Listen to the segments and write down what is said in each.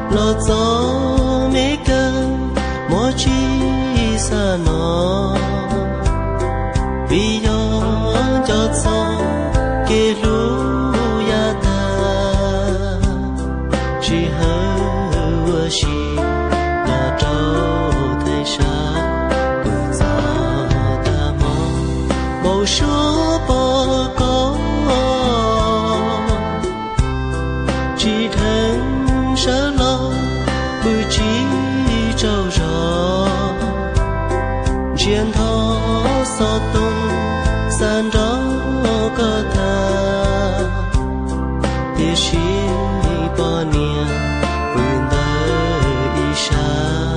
lo gió mê cơ mỗi chi xa nó vì do cho gió kê lũ ya ta chỉ hơ chỉ là trâu thấy xa bừng gió ta mong bầu số bò có chỉ thân sợ lo bự chỉ trâu gió chiến thó so tung san gió có tha địa chỉ bao niên vườn đời xa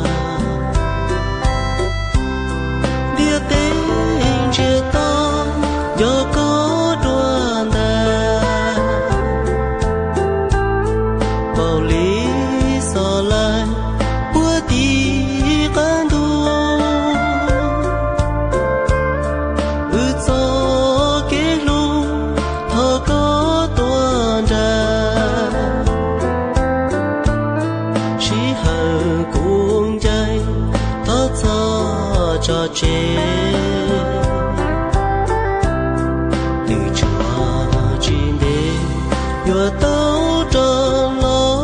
địa tên chưa to do có đoan đà bảo lý so lại bữa đi can đu cho cái lu thọ có đoan đà chỉ hờ cuồng chạy thọ cho chế từ chúa chim đê vừa tấu tròn lo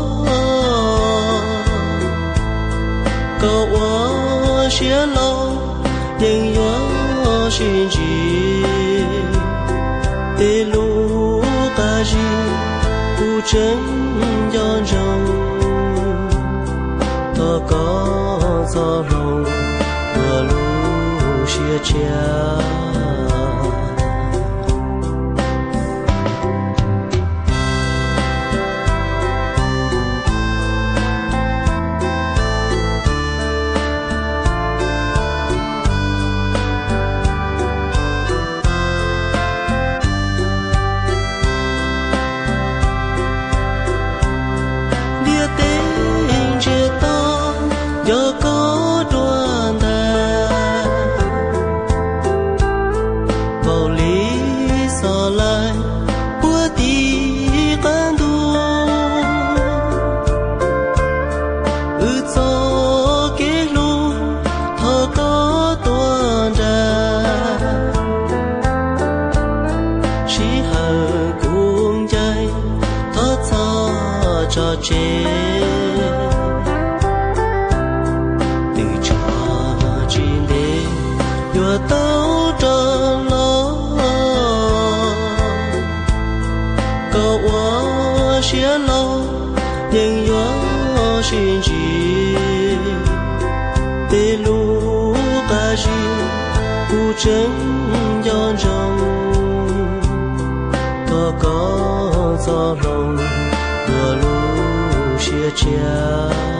cậu ở xía lo nhưng yo xin chỉ để lu ca gì cu chân giòn rồng thọ có gió rồng vừa lu xía chia do có đoan đà bảo lý so lại bữa đi can đu cho cái lu thọ có đoan đà chỉ hờ cuồng chạy thọ cho chế vừa tấu tròn lo cậu ở xía lo nhưng yo xin chỉ để lu ca gì cu chân giòn rồng thọ có gió rồng vừa lu xía chia